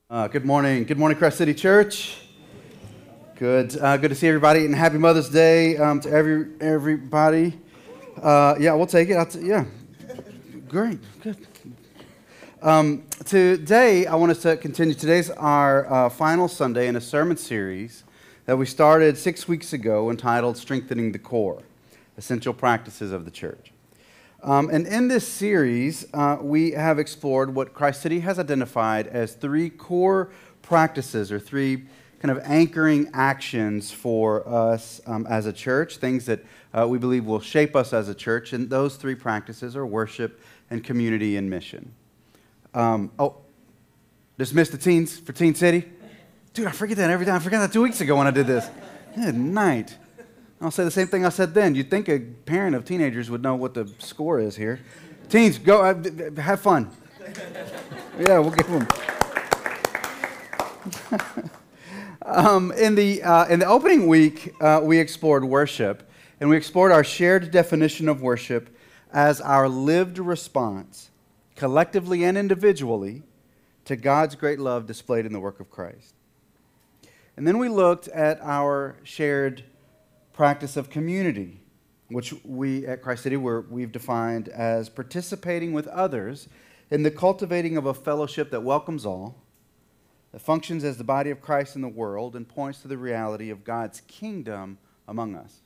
Good morning. Good morning, Crest City Church. Good to see everybody, and happy Mother's Day to everybody. Yeah, we'll take it. Yeah, great. Good. Today, I want us to continue. Today's our final Sunday in a sermon series that we started 6 weeks ago entitled Strengthening the Core, Essential Practices of the Church. And in this series, we have explored what Christ City has identified as three core practices or three kind of anchoring actions for us as a church, things that we believe will shape us as a church. And those three practices are worship and community and mission. Dismissed the teens for Teen City. Dude, I forget that every time. I forgot that 2 weeks ago when I did this. Good night. I'll say the same thing I said then. You'd think a parent of teenagers would know what the score is here. Teens, go have fun. Yeah, we'll give them. In the opening week, we explored worship, and we explored our shared definition of worship as our lived response, collectively and individually, to God's great love displayed in the work of Christ. And then we looked at our shared practice of community, which we at Christ City we've defined as participating with others in the cultivating of a fellowship that welcomes all, that functions as the body of Christ in the world, and points to the reality of God's kingdom among us.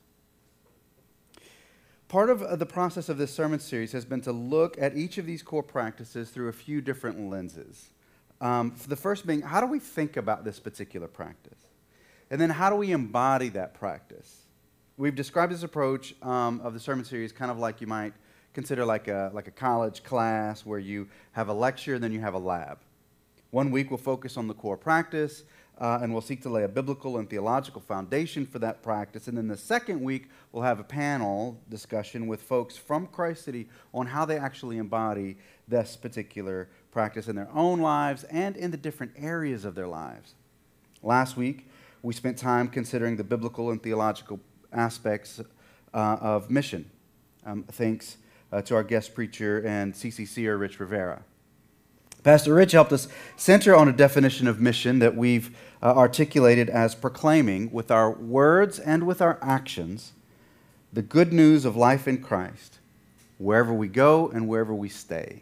Part of the process of this sermon series has been to look at each of these core practices through a few different lenses. The first being, how do we think about this particular practice? And then how do we embody that practice? We've described this approach of the sermon series kind of like you might consider like a college class where you have a lecture and then you have a lab. 1 week we'll focus on the core practice and we'll seek to lay a biblical and theological foundation for that practice. And then the second week we'll have a panel discussion with folks from Christ City on how they actually embody this particular practice in their own lives and in the different areas of their lives. Last week we spent time considering the biblical and theological aspects of mission. Thanks to our guest preacher and CCCer, Rich Rivera. Pastor Rich helped us center on a definition of mission that we've articulated as proclaiming with our words and with our actions the good news of life in Christ, wherever we go and wherever we stay.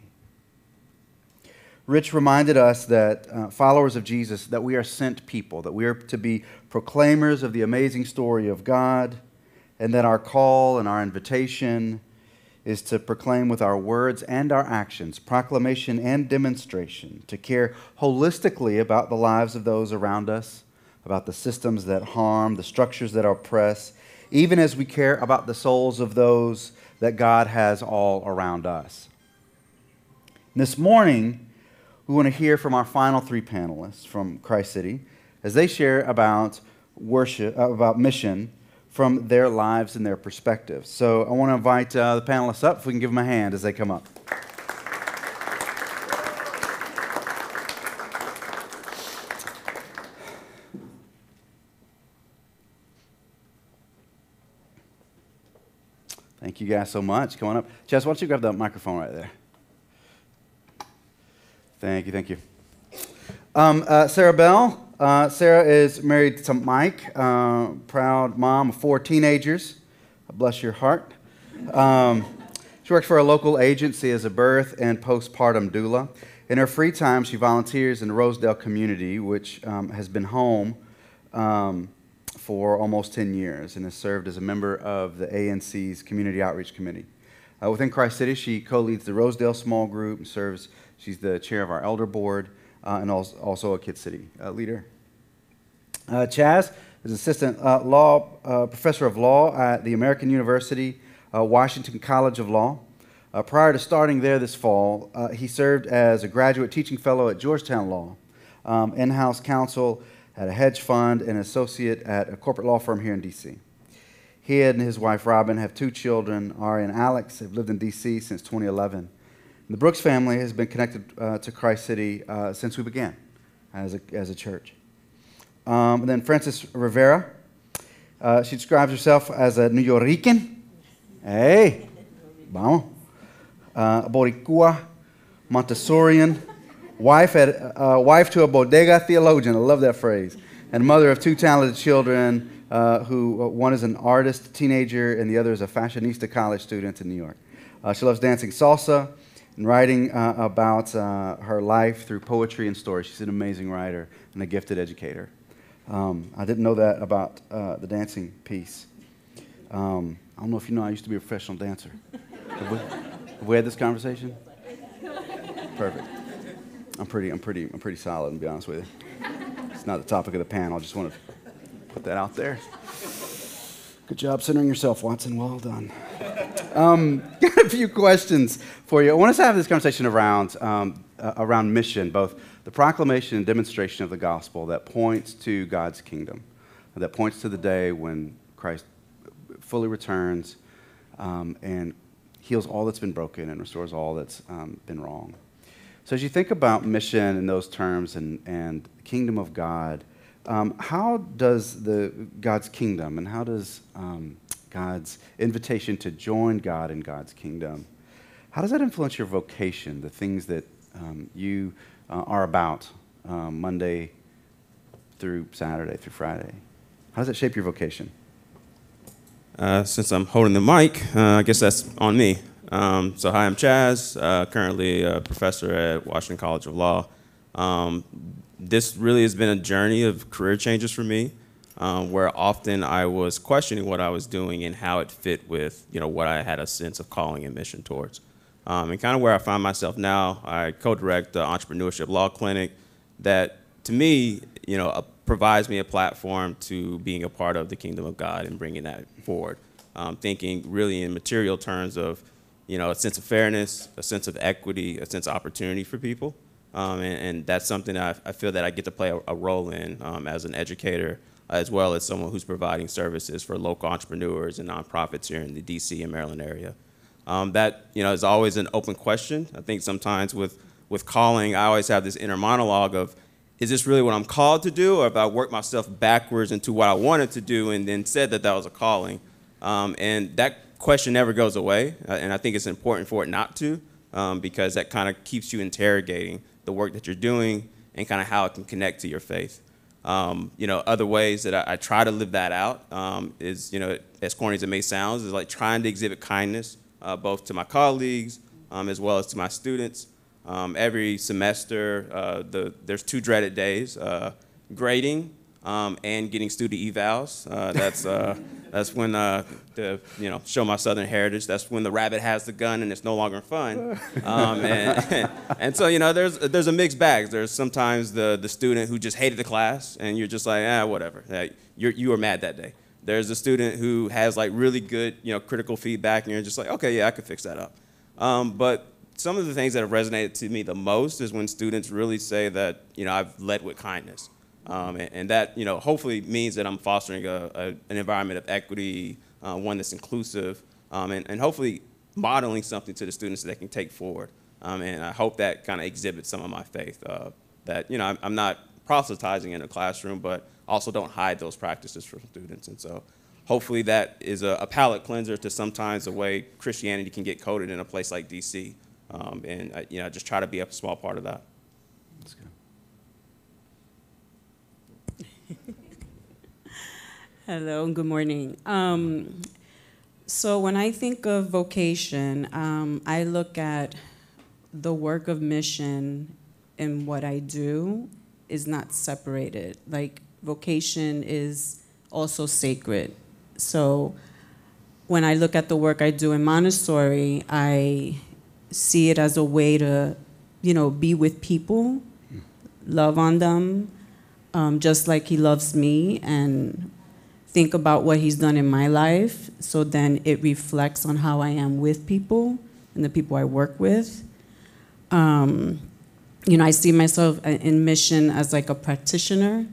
Rich reminded us that followers of Jesus, that we are sent people, that we are to be proclaimers of the amazing story of God, and that our call and our invitation is to proclaim with our words and our actions, proclamation and demonstration, to care holistically about the lives of those around us, about the systems that harm, the structures that oppress, even as we care about the souls of those that God has all around us. And this morning, we want to hear from our final three panelists from Christ City as they share about worship, about mission from their lives and their perspectives. So I want to invite the panelists up, if we can give them a hand as they come up. Thank you guys so much. Come on up. Chess, why don't you grab that microphone right there? Thank you. Sarah Bell. Sarah is married to Mike, proud mom of 4 teenagers. Bless your heart. She works for a local agency as a birth and postpartum doula. In her free time, she volunteers in the Rosedale community, which has been home for almost 10 years and has served as a member of the ANC's Community Outreach Committee. Within Christ City, she co-leads the Rosedale small group and she's the chair of our elder board. And also a Kid City leader. Chaz is assistant professor of law at the American University, Washington College of Law. Prior to starting there this fall, he served as a graduate teaching fellow at Georgetown Law, in-house counsel at a hedge fund, and associate at a corporate law firm here in D.C. He and his wife, Robin, have 2 children, Ari and Alex. They've lived in D.C. since 2011. The Brooks family has been connected to Christ City since we began as a church. And then Frances Rivera, she describes herself as a New Yorican. Hey, vamos. Boricua, Montessorian, wife to a bodega theologian. I love that phrase. And mother of two talented children, who one is an artist teenager and the other is a fashionista college student in New York. She loves dancing salsa and writing about her life through poetry and story. She's an amazing writer and a gifted educator. I didn't know that about the dancing piece. I don't know if you know, I used to be a professional dancer. Have we had this conversation? Perfect. I'm pretty solid, to be honest with you. It's not the topic of the panel. I just want to put that out there. Good job centering yourself, Watson. Well done. Got a few questions for you. I want us to have this conversation around mission, both the proclamation and demonstration of the gospel that points to God's kingdom, that points to the day when Christ fully returns and heals all that's been broken and restores all that's been wrong. So as you think about mission in those terms and the kingdom of God, how does God's kingdom and how does God's invitation to join God in God's kingdom, how does that influence your vocation, the things that you are about Monday through Saturday through Friday? How does it shape your vocation? Since I'm holding the mic, I guess that's on me. So hi, I'm Chaz, currently a professor at Washington College of Law. This really has been a journey of career changes for me, where often I was questioning what I was doing and how it fit with, what I had a sense of calling and mission towards. And kind of where I find myself now, I co-direct the Entrepreneurship Law Clinic that, to me, provides me a platform to being a part of the kingdom of God and bringing that forward. Thinking really in material terms of, a sense of fairness, a sense of equity, a sense of opportunity for people. And that's something I feel that I get to play a role in as an educator, as well as someone who's providing services for local entrepreneurs and nonprofits here in the DC and Maryland area. That is always an open question. I think sometimes with calling, I always have this inner monologue of, is this really what I'm called to do, or if I work myself backwards into what I wanted to do and then said that was a calling? And that question never goes away, and I think it's important for it not to, because that kind of keeps you interrogating the work that you're doing and kind of how it can connect to your faith. Other ways that I try to live that out is, as corny as it may sound, is like trying to exhibit kindness, both to my colleagues as well as to my students. Every semester, there's two dreaded days, grading and getting student evals. That's when show my Southern heritage. That's when the rabbit has the gun and it's no longer fun. And so there's a mixed bag. There's sometimes the student who just hated the class and you're just like, whatever. You were mad that day. There's a student who has like really good critical feedback and you're just like, okay, yeah, I could fix that up. But some of the things that have resonated to me the most is when students really say that I've led with kindness. And that, hopefully means that I'm fostering an environment of equity, one that's inclusive, and hopefully modeling something to the students that they can take forward. And I hope that kind of exhibits some of my faith, that, I'm not proselytizing in a classroom, but also don't hide those practices from students. And so hopefully that is a palate cleanser to sometimes the way Christianity can get coded in a place like DC. And I just try to be a small part of that. That's good. Hello, good morning. So when I think of vocation, I look at the work of mission and what I do is not separated. Like vocation is also sacred. So when I look at the work I do in Montessori, I see it as a way to, be with people, love on them, just like he loves me, and think about what he's done in my life, so then it reflects on how I am with people and the people I work with. I see myself in mission as like a practitioner,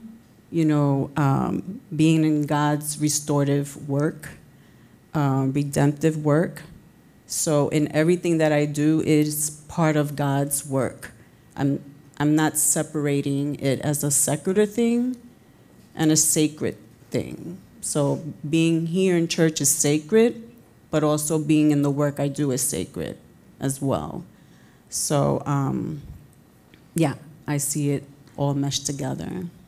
being in God's restorative work, redemptive work. So in everything that I do is part of God's work. I'm not separating it as a secular thing and a sacred thing. So being here in church is sacred, but also being in the work I do is sacred as well. So yeah, I see it all meshed together.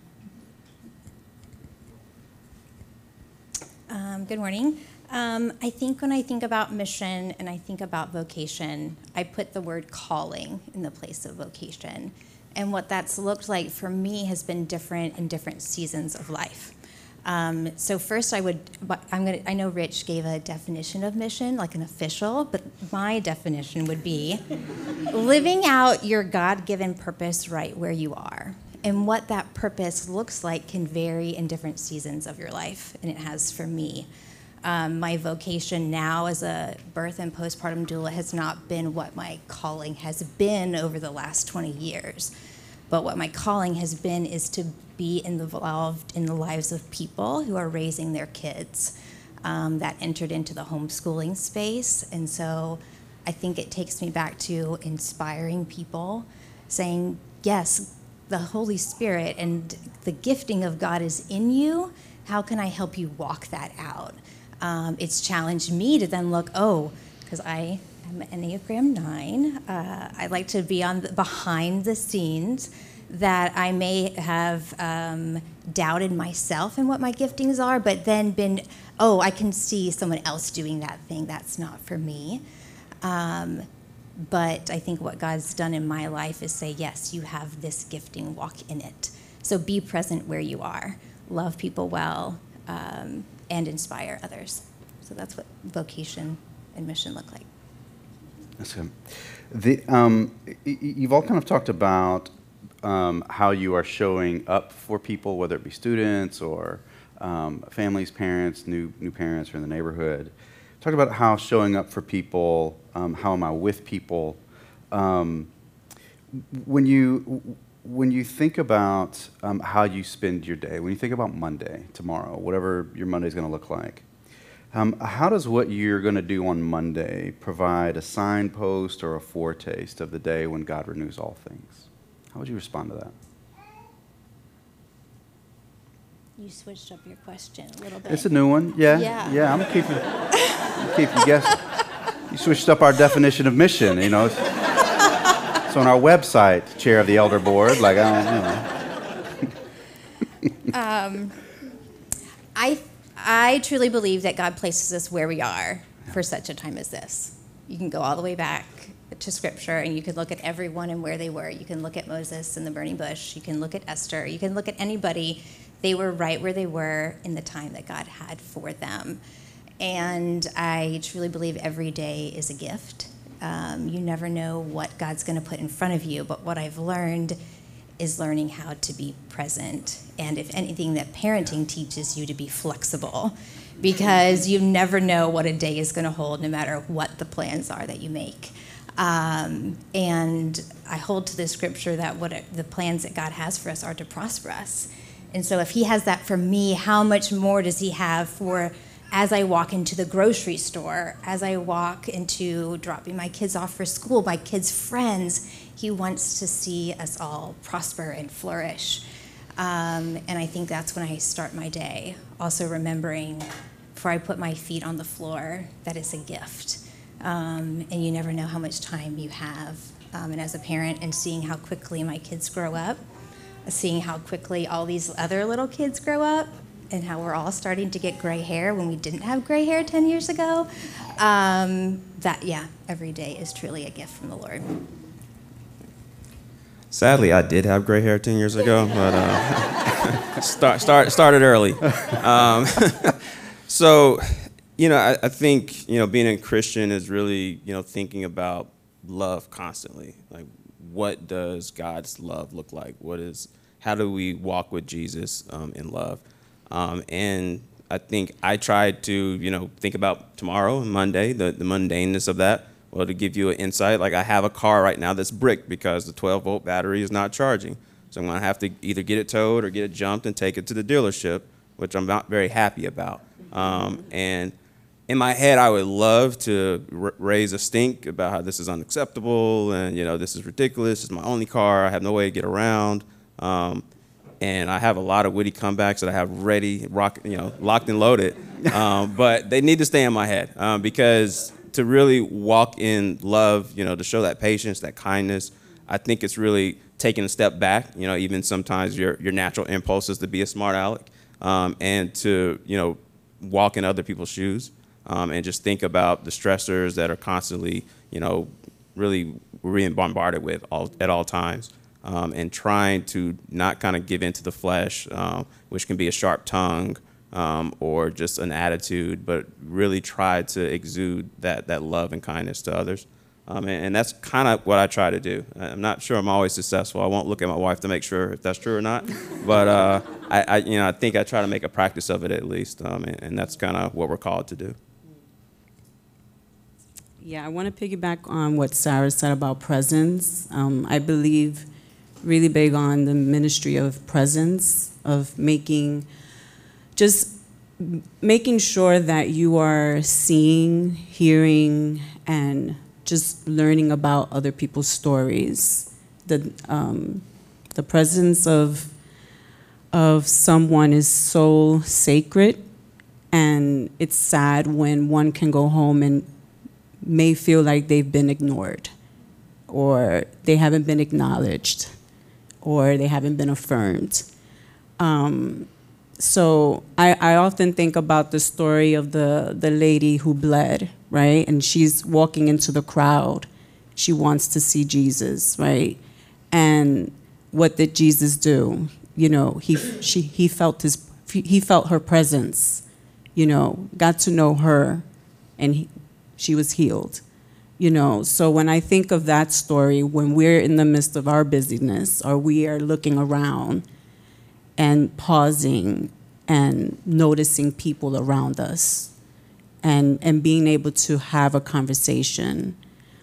Good morning. I think when I think about mission and I think about vocation, I put the word calling in the place of vocation. And what that's looked like for me has been different in different seasons of life. So first I know Rich gave a definition of mission, like an official, but my definition would be living out your God-given purpose right where you are. And what that purpose looks like can vary in different seasons of your life, and it has for me. My vocation now as a birth and postpartum doula has not been what my calling has been over the last 20 years. But what my calling has been is to be involved in the lives of people who are raising their kids. That entered into the homeschooling space. And so I think it takes me back to inspiring people, saying, yes, the Holy Spirit and the gifting of God is in you. How can I help you walk that out? It's challenged me to then look, because I am an Enneagram 9. I like to be behind the scenes, that I may have doubted myself and what my giftings are, but then been, I can see someone else doing that thing. That's not for me. But I think what God's done in my life is say, yes, you have this gifting, walk in it. So be present where you are, love people well, and inspire others. So that's what vocation and mission look like. That's good. You've all kind of talked about how you are showing up for people, whether it be students or families, parents, new parents, or in the neighborhood. Talk about how showing up for people, how am I with people. When you think about how you spend your day, when you think about Monday, tomorrow, whatever your Monday is going to look like, how does what you're going to do on Monday provide a signpost or a foretaste of the day when God renews all things? How would you respond to that? You switched up your question a little bit. It's a new one. Yeah. I'm gonna keep you guessing. You switched up our definition of mission. It's on our website, Chair of the Elder Board. Like, I don't know. I truly believe that God places us where we are for such a time as this. You can go all the way back to Scripture, and you can look at everyone and where they were. You can look at Moses in the burning bush. You can look at Esther. You can look at anybody. They were right where they were in the time that God had for them. And I truly believe every day is a gift. You never know what God's going to put in front of you, but what I've learned is learning how to be present. And if anything, that parenting teaches you to be flexible, because you never know what a day is going to hold, no matter what the plans are that you make. And I hold to the scripture that the plans that God has for us are to prosper us. And so if he has that for me, how much more does he have for as I walk into the grocery store, as I walk into dropping my kids off for school, my kids' friends? He wants to see us all prosper and flourish. And I think that's when I start my day. Also remembering, before I put my feet on the floor, that it's a gift. And you never know how much time you have. And as a parent, and seeing how quickly my kids grow up, seeing how quickly all these other little kids grow up, and how we're all starting to get gray hair when we didn't have gray hair 10 years ago, every day is truly a gift from the Lord. Sadly, I did have gray hair 10 years ago, but started early. So, I think, being a Christian is really, thinking about love constantly. Like, what does God's love look like? How do we walk with Jesus in love? And I think I tried to, think about tomorrow and Monday, the mundaneness of that. Well, to give you an insight, like I have a car right now that's bricked because the 12-volt battery is not charging. So I'm going to have to either get it towed or get it jumped and take it to the dealership, which I'm not very happy about. And in my head, I would love to raise a stink about how this is unacceptable and, this is ridiculous. It's my only car. I have no way to get around. And I have a lot of witty comebacks that I have ready, locked and loaded. But they need to stay in my head because to really walk in love, to show that patience, that kindness, I think it's really taking a step back, even sometimes your natural impulse is to be a smart aleck, and to, walk in other people's shoes, and just think about the stressors that are constantly, really we're being bombarded with at all times, and trying to not kind of give into the flesh, which can be a sharp tongue, or just an attitude, but really try to exude that love and kindness to others. And that's kind of what I try to do. I'm not sure I'm always successful. I won't look at my wife to make sure if that's true or not. But I think I try to make a practice of it at least, and that's kind of what we're called to do. Yeah, I want to piggyback on what Sarah said about presence. I believe really big on the ministry of presence, of making sure that you are seeing, hearing, and just learning about other people's stories. The presence of someone is so sacred, and it's sad when one can go home and may feel like they've been ignored, or they haven't been acknowledged, or they haven't been affirmed. So I often think about the story of the lady who bled, right? And she's walking into the crowd. She wants to see Jesus, right? And what did Jesus do? He felt her presence, got to know her, and she was healed. So when I think of that story, when we're in the midst of our busyness, or we are looking around and pausing and noticing people around us, and being able to have a conversation.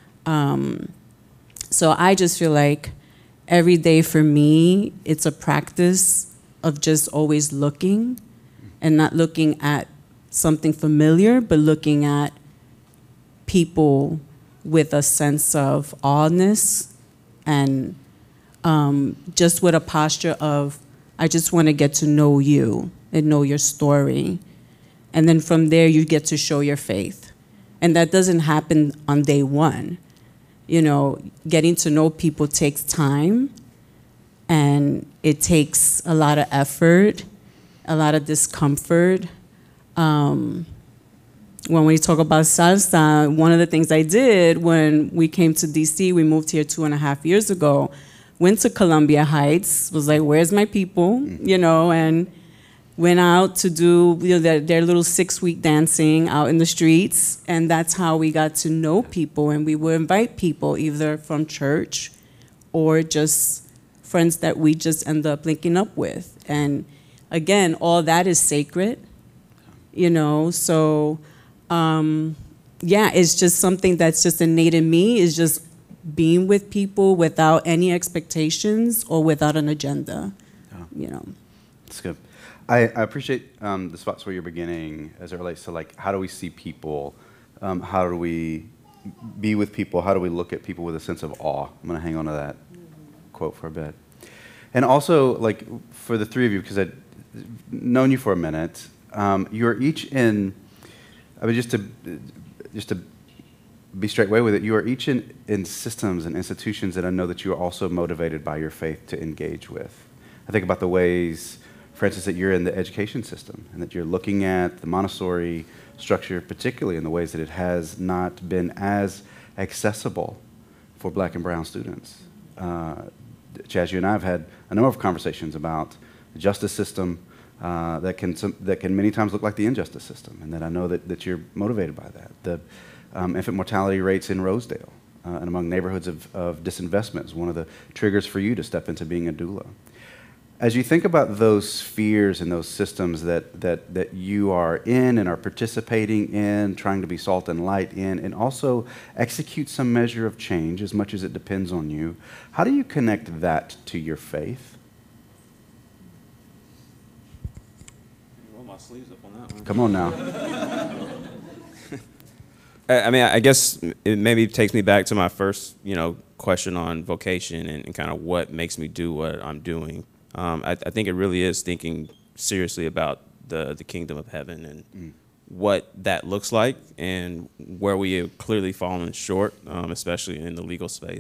So I just feel like every day for me, it's a practice of just always looking, and not looking at something familiar, but looking at people with a sense of awness, and just with a posture of, I just want to get to know you and know your story. And then from there, you get to show your faith. And that doesn't happen on day one. Getting to know people takes time, and it takes a lot of effort, a lot of discomfort. When we talk about salsa, one of the things I did when we came to DC, we moved here 2.5 years ago, went to Columbia Heights, was like, where's my people? And went out to do their little 6-week dancing out in the streets. And that's how we got to know people. And we would invite people either from church or just friends that we just end up linking up with. And again, all that is sacred, so it's just something that's just innate in me, is just being with people without any expectations or without an agenda. That's good. I appreciate the spots where you're beginning as it relates to, like, how do we see people? How do we be with people? How do we look at people with a sense of awe? I'm going to hang on to that quote for a bit. And also, like, for the three of you, because I've known you for a minute, you're each in, just to be straightway with it, you are each in systems and institutions that I know that you are also motivated by your faith to engage with. I think about the ways, for instance, that you're in the education system, and that you're looking at the Montessori structure, particularly in the ways that it has not been as accessible for Black and brown students. Chaz, you and I have had a number of conversations about the justice system that can many times look like the injustice system, and that I know that you're motivated by that. The infant mortality rates in Rosedale and among neighborhoods of disinvestment is one of the triggers for you to step into being a doula. As you think about those spheres and those systems that you are in and are participating in, trying to be salt and light in, and also execute some measure of change as much as it depends on you, how do you connect that to your faith? Roll my sleeves up on that one. Come on now. I guess it maybe takes me back to my first, question on vocation and kind of what makes me do what I'm doing. I think it really is thinking seriously about the kingdom of heaven and what that looks like, and where we have clearly fallen short, especially in the legal space.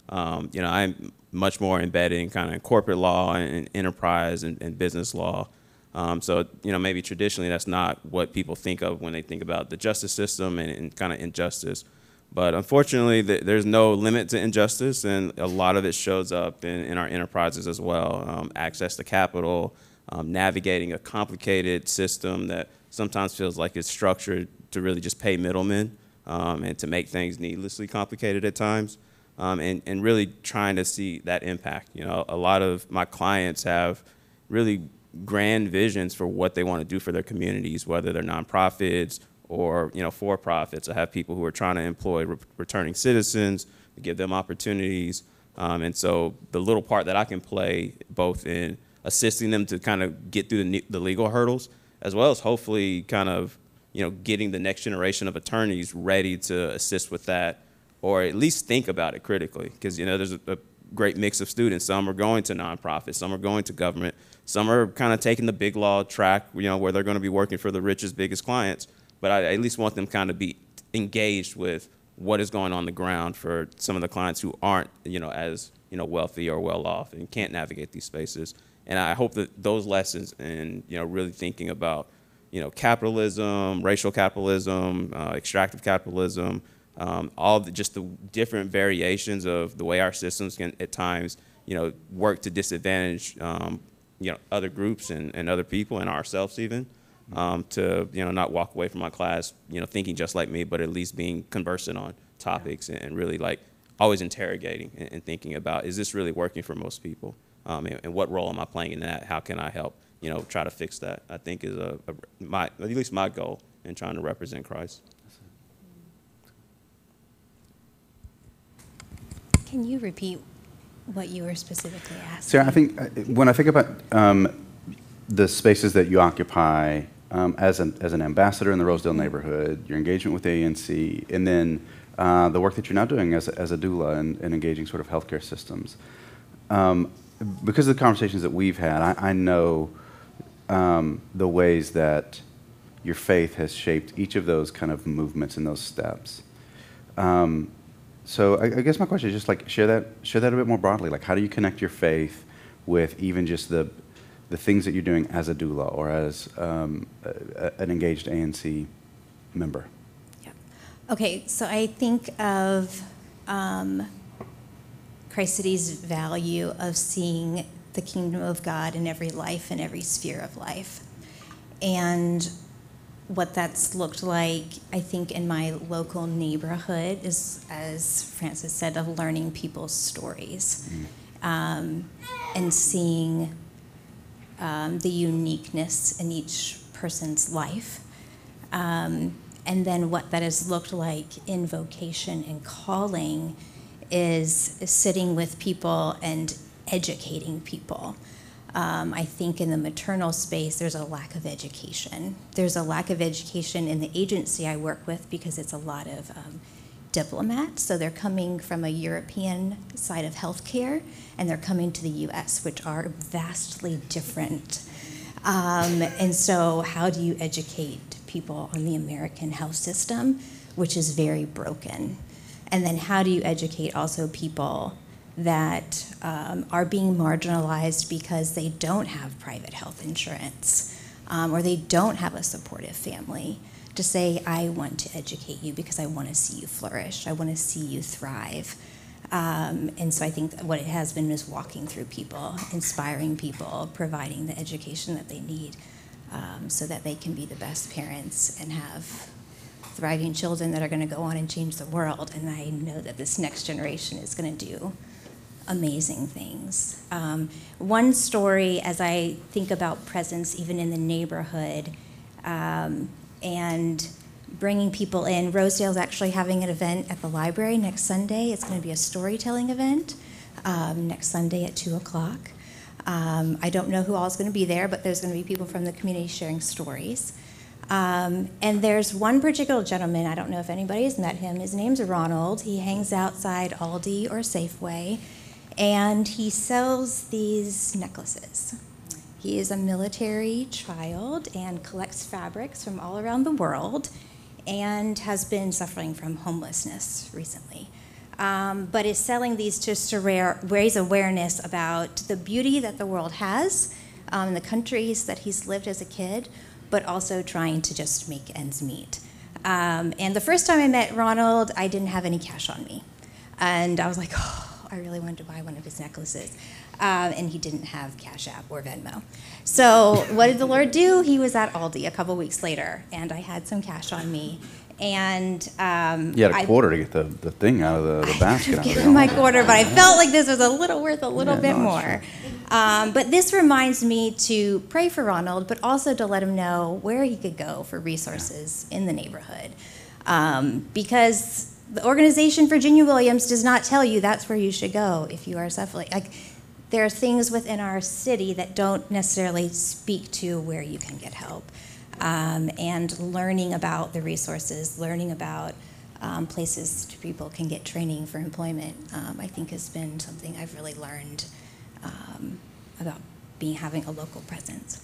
I'm much more embedded in kind of corporate law and enterprise and business law. So maybe traditionally that's not what people think of when they think about the justice system and kind of injustice. But unfortunately, there's no limit to injustice, and a lot of it shows up in our enterprises as well. Access to capital, navigating a complicated system that sometimes feels like it's structured to really just pay middlemen and to make things needlessly complicated at times, and really trying to see that impact. A lot of my clients have really grand visions for what they want to do for their communities, whether they're nonprofits or for-profits. I have people who are trying to employ returning citizens, to give them opportunities, and so the little part that I can play both in assisting them to kind of get through the legal hurdles, as well as hopefully kind of getting the next generation of attorneys ready to assist with that, or at least think about it critically, because there's a great mix of students. Some are going to nonprofits, some are going to government, some are kind of taking the big law track, where they're going to be working for the richest, biggest clients. But I at least want them kind of be engaged with what is going on the ground for some of the clients who aren't, as wealthy or well off and can't navigate these spaces. And I hope that those lessons and really thinking about capitalism, racial capitalism, extractive capitalism, just the different variations of the way our systems can at times work to disadvantage other groups and other people and ourselves even. To not walk away from my class thinking just like me, but at least being conversant on topics and really like always interrogating and thinking about, is this really working for most people, and what role am I playing in that? How can I help try to fix that? I think is at least my goal in trying to represent Christ. Can you repeat what you were specifically asking? Sarah, I think when I think about the spaces that you occupy as an ambassador in the Rosedale neighborhood, your engagement with ANC, and then the work that you're now doing as a doula and engaging sort of healthcare systems. Because of the conversations that we've had, I know the ways that your faith has shaped each of those kind of movements and those steps. So I guess my question is just like share that a bit more broadly. Like, how do you connect your faith with even just the things that you're doing as a doula or as an engaged ANC member? Yeah. Okay, so I think of Christ City's value of seeing the kingdom of God in every life and every sphere of life. And what that's looked like, I think, in my local neighborhood is, as Francis said, of learning people's stories and seeing the uniqueness in each person's life. And then what that has looked like in vocation and calling is sitting with people and educating people. I think in the maternal space, there's a lack of education. There's a lack of education in the agency I work with because it's a lot of diplomats. So they're coming from a European side of healthcare, and they're coming to the US, which are vastly different. And so how do you educate people on the American health system, which is very broken? And then how do you educate also people that are being marginalized because they don't have private health insurance or they don't have a supportive family, to say, I want to educate you because I want to see you flourish. I want to see you thrive. And so I think that what it has been is walking through people, inspiring people, providing the education that they need so that they can be the best parents and have thriving children that are going to go on and change the world. And I know that this next generation is going to do amazing things. One story, as I think about presence even in the neighborhood and bringing people in, Rosedale's actually having an event at the library next Sunday. It's going to be a storytelling event next Sunday at 2 o'clock. I don't know who all is going to be there, but there's going to be people from the community sharing stories. And there's one particular gentleman, I don't know if anybody has met him, his name's Ronald. He hangs outside Aldi or Safeway, and he sells these necklaces. He is a military child and collects fabrics from all around the world and has been suffering from homelessness recently. but is selling these just to raise awareness about the beauty that the world has in the countries that he's lived as a kid, but also trying to just make ends meet. And the first time I met Ronald, I didn't have any cash on me. And I was like, oh, I really wanted to buy one of his necklaces. And he didn't have Cash App or Venmo. So what did the Lord do? He was at Aldi a couple weeks later, and I had some cash on me. And You had a quarter to get the thing out of the basket. I gave him my quarter, but I felt like this was worth a little bit more. But this reminds me to pray for Ronald, but also to let him know where he could go for resources in the neighborhood. Because the organization Virginia Williams does not tell you that's where you should go if you are suffering. Like, there are things within our city that don't necessarily speak to where you can get help. And learning about the resources, learning about places people can get training for employment, I think has been something I've really learned about having a local presence.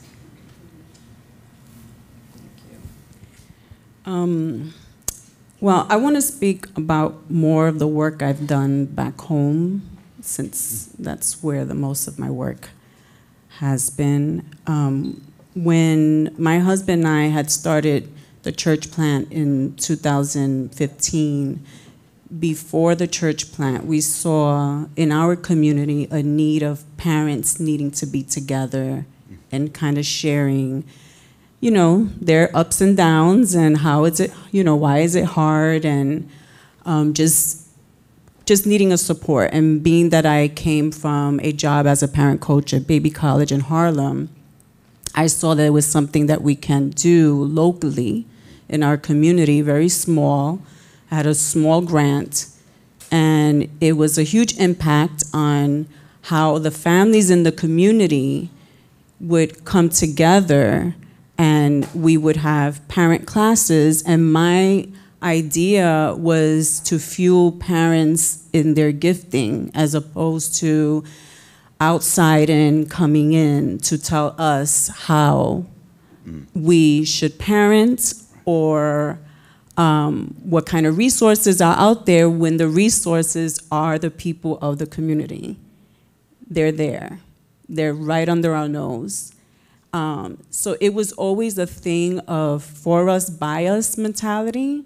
Well, I want to speak about more of the work I've done back home, since that's where the most of my work has been. When my husband and I had started the church plant in 2015, before the church plant, we saw in our community a need of parents needing to be together and kind of sharing, you know, their ups and downs and how is it, you know, why is it hard, and just needing a support. And being that I came from a job as a parent coach at Baby College in Harlem, I saw that it was something that we can do locally in our community, very small. I had a small grant, and it was a huge impact on how the families in the community would come together, and we would have parent classes. And my idea was to fuel parents in their gifting, as opposed to outside and coming in to tell us how we should parent, or what kind of resources are out there, when the resources are the people of the community. They're there. They're right under our nose. So it was always a thing of for us, by us mentality.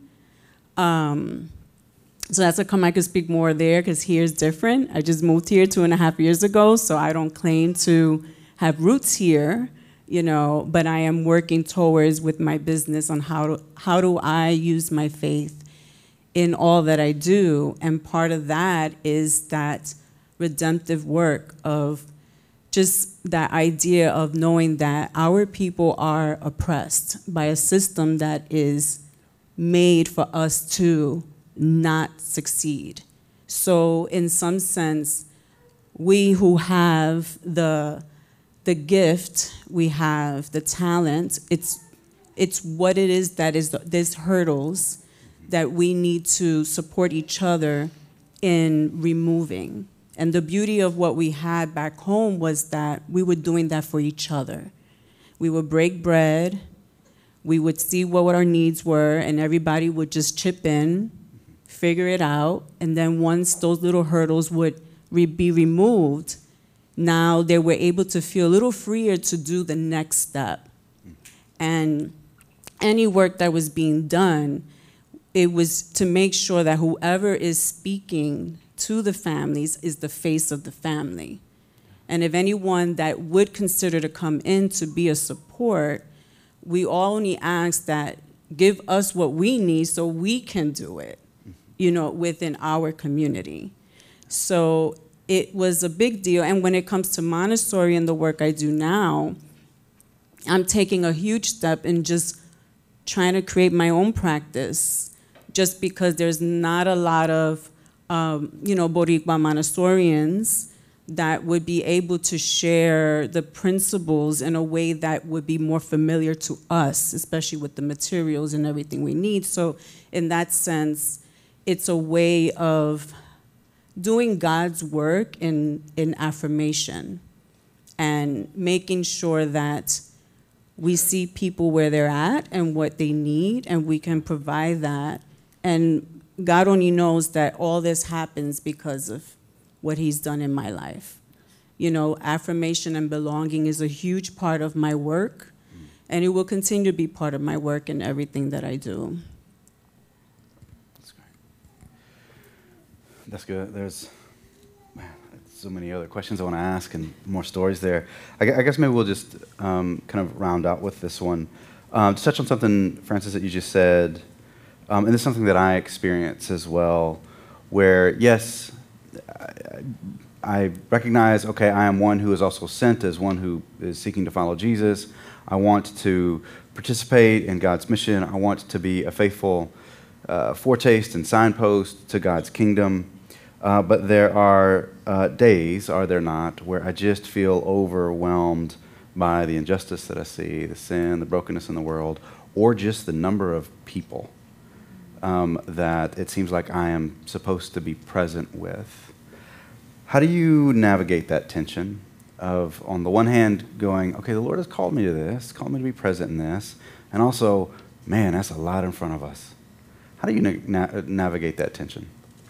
So that's a come I could speak more there, because here's different. I just moved here 2.5 years ago, so I don't claim to have roots here, you know, but I am working towards with my business on how do I use my faith in all that I do. And part of that is that redemptive work of just that idea of knowing that our people are oppressed by a system that is made for us to not succeed. So in some sense, we who have the gift, we have the talent, it's what it is that is there's hurdles that we need to support each other in removing. And the beauty of what we had back home was that we were doing that for each other. We would break bread, we would see what our needs were, and everybody would just chip in, figure it out, and then once those little hurdles would be removed, now they were able to feel a little freer to do the next step. And any work that was being done, it was to make sure that whoever is speaking to the families is the face of the family. And if anyone that would consider to come in to be a support, we all only ask that give us what we need so we can do it, you know, within our community. So it was a big deal. And when it comes to Montessori and the work I do now, I'm taking a huge step in just trying to create my own practice, just because there's not a lot of, Boricua Montessorians that would be able to share the principles in a way that would be more familiar to us, especially with the materials and everything we need. So in that sense, it's a way of doing God's work in affirmation and making sure that we see people where they're at and what they need, and we can provide that. And God only knows that all this happens because of what he's done in my life. You know, affirmation and belonging is a huge part of my work, and it will continue to be part of my work and everything that I do. That's great. That's good. There's so many other questions I want to ask and more stories there. I guess maybe we'll just kind of round out with this one. To touch on something, Francis, that you just said, and this is something that I experience as well, where, yes, I recognize, okay, I am one who is also sent as one who is seeking to follow Jesus. I want to participate in God's mission. I want to be a faithful foretaste and signpost to God's kingdom. But there are days, are there not, where I just feel overwhelmed by the injustice that I see, the sin, the brokenness in the world, or just the number of people that it seems like I am supposed to be present with. How do you navigate that tension of, on the one hand, going, okay, the Lord has called me to this, called me to be present in this, and also, man, that's a lot in front of us. How do you navigate that tension?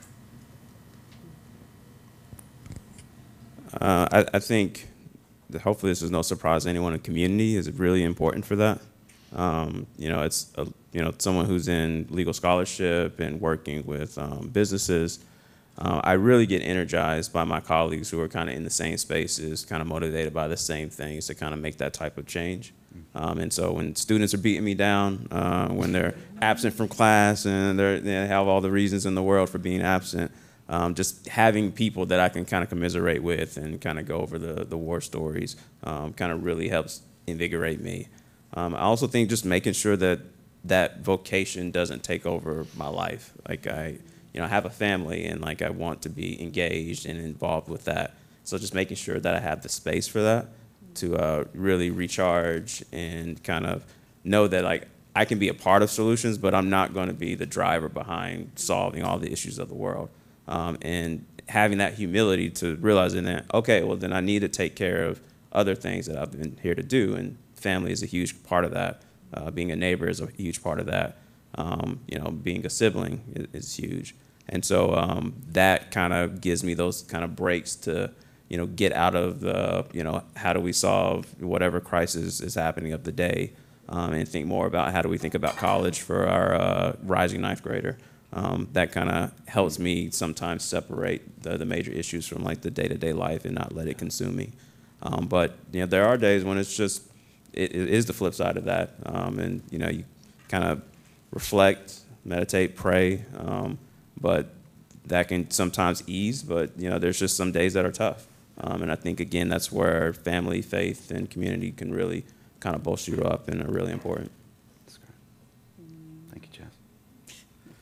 I think that hopefully this is no surprise to anyone in the community. Is really important for that. You know, it's someone who's in legal scholarship and working with businesses. I really get energized by my colleagues who are kind of in the same spaces, kind of motivated by the same things to kind of make that type of change. And so when students are beating me down, when they're absent from class and they have all the reasons in the world for being absent, just having people that I can kind of commiserate with and kind of go over the war stories kind of really helps invigorate me. I also think just making sure that that vocation doesn't take over my life. Like I have a family and like I want to be engaged and involved with that. So just making sure that I have the space for that to really recharge and kind of know that like I can be a part of solutions, but I'm not going to be the driver behind solving all the issues of the world. And having that humility to realizing that, okay, well then I need to take care of other things that I've been here to do, and family is a huge part of that. Being a neighbor is a huge part of that. Being a sibling is huge. And so that kind of gives me those kind of breaks to, get out of the, how do we solve whatever crisis is happening of the day, and think more about how do we think about college for our rising ninth grader. That kind of helps me sometimes separate the major issues from like the day-to-day life and not let it consume me. But there are days when it's just, it is the flip side of that. And you kind of reflect, meditate, pray, but that can sometimes ease, but there's just some days that are tough. And I think, again, that's where family, faith, and community can really kind of bolster you up and are really important. That's great. Thank you, Jess.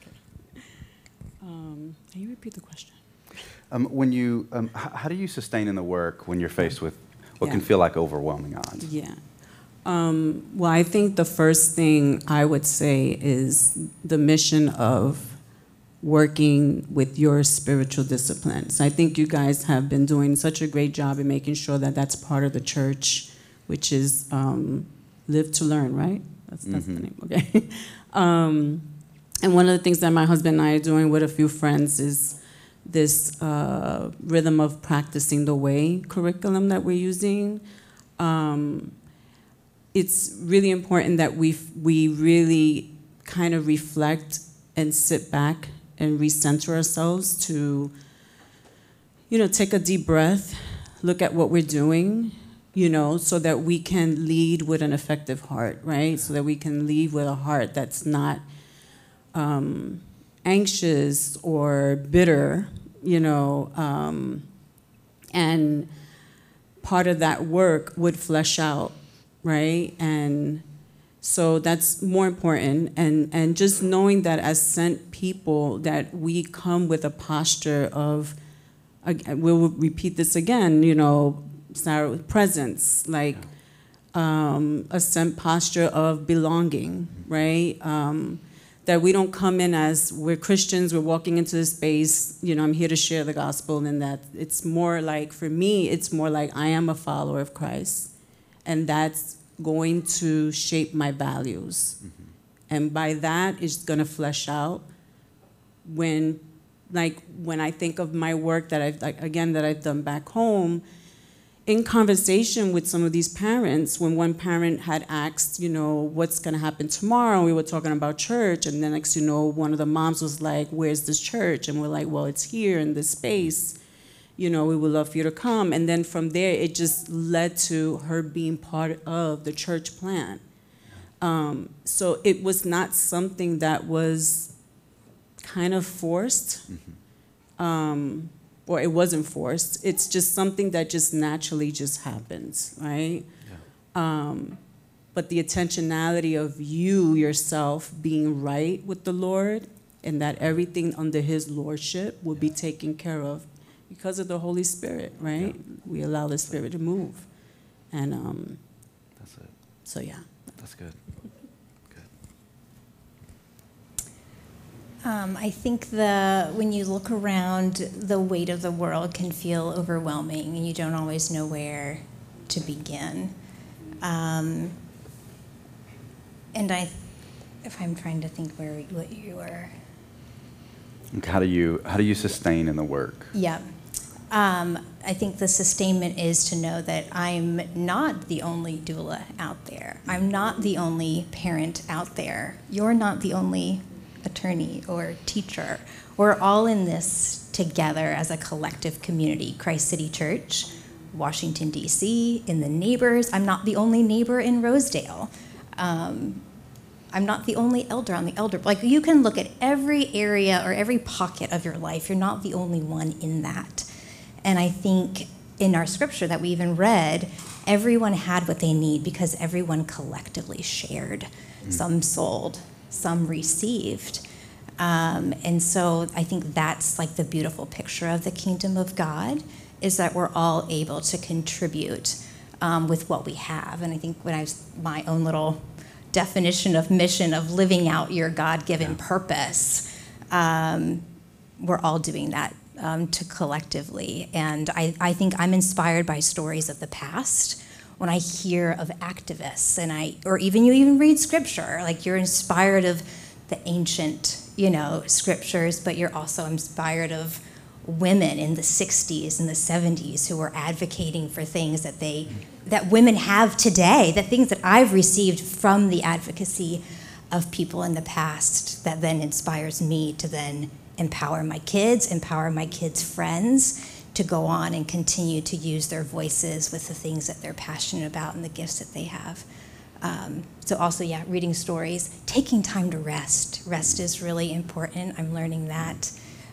Can you repeat the question? How do you sustain in the work when you're faced with what can Yeah. feel like overwhelming odds? Yeah. Well, I think the first thing I would say is the mission of working with your spiritual disciplines. I think you guys have been doing such a great job in making sure that that's part of the church, which is Live to Learn, right? That's the name, okay. And one of the things that my husband and I are doing with a few friends is this Rhythm of Practicing the Way curriculum that we're using. It's really important that we really kind of reflect and sit back and recenter ourselves to, take a deep breath, look at what we're doing, so that we can lead with an effective heart, right? So that we can lead with a heart that's not anxious or bitter, and part of that work would flesh out, right? And so that's more important. And just knowing that as sent people, that we come with a posture of, we'll repeat this again, Sarah, presence, like a sent posture of belonging, right? That we don't come in as we're Christians, we're walking into this space, I'm here to share the gospel, and that it's more like, for me, it's more like I am a follower of Christ, and that's going to shape my values. And by that, it's going to flesh out when I think of my work that I've done back home, in conversation with some of these parents, when one parent had asked, what's going to happen tomorrow, we were talking about church, and then next one of the moms was like, where's this church? And we're like, well, it's here in this space. We would love for you to come. And then from there, it just led to her being part of the church plan. So it was not something that was kind of forced. Or it wasn't forced. It's just something that just naturally just happens, right? Yeah. But the intentionality of you yourself being right with the Lord, and that everything under His lordship will be taken care of because of the Holy Spirit, right? Yeah. We allow the Spirit to move, and that's it. So yeah. That's good. I think when you look around, the weight of the world can feel overwhelming, and you don't always know where to begin. And if I'm trying to think what you were. How do you sustain in the work? Yeah. I think the sustainment is to know that I'm not the only doula out there. I'm not the only parent out there. You're not the only attorney or teacher. We're all in this together as a collective community. Christ City Church, Washington, D.C., in the neighbors. I'm not the only neighbor in Rosedale. I'm not the only elder on the elder. You can look at every area or every pocket of your life. You're not the only one in that. And I think in our scripture that we even read, everyone had what they need because everyone collectively shared. Some sold, some received. And so I think that's the beautiful picture of the kingdom of God, is that we're all able to contribute with what we have. And I think my own little definition of mission, of living out your God-given purpose, we're all doing that to collectively. And I think I'm inspired by stories of the past. When I hear of activists, or even you even read scripture, you're inspired of the ancient, scriptures, but you're also inspired of women in the 60s and the 70s who were advocating for things that women have today, the things that I've received from the advocacy of people in the past, that then inspires me to then empower my kids' friends, to go on and continue to use their voices with the things that they're passionate about and the gifts that they have. So also, reading stories, taking time to rest. Rest is really important. I'm learning that,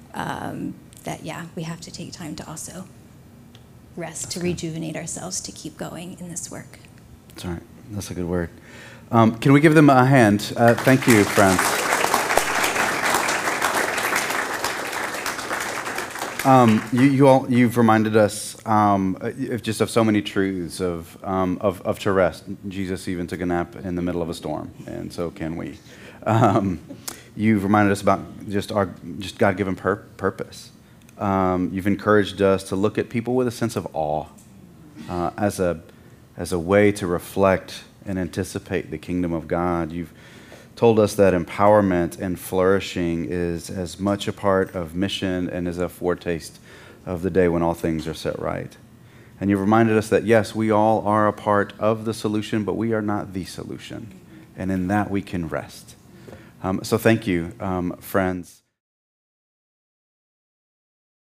we have to take time to also rest, to rejuvenate ourselves, to keep going in this work. That's all right. That's a good word. Can we give them a hand? Thank you, friends. You've reminded us of so many truths of to rest. Jesus even took a nap in the middle of a storm, and so can we. You've reminded us about just God-given purpose. You've encouraged us to look at people with a sense of awe, as a way to reflect and anticipate the kingdom of God. You've told us that empowerment and flourishing is as much a part of mission and as a foretaste of the day when all things are set right. And you've reminded us that, yes, we all are a part of the solution, but we are not the solution. And in that we can rest. So thank you, friends.